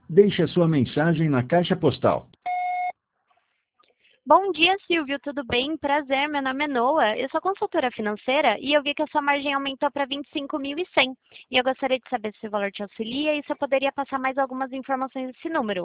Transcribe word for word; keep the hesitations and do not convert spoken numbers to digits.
Deixe a sua mensagem na caixa postal. Bom dia, Silvio, tudo bem? Prazer, meu nome é Noa, eu sou consultora financeira e eu vi que a sua margem aumentou para vinte e cinco mil e cem. E eu gostaria de saber se o valor te auxilia e se eu poderia passar mais algumas informações desse número.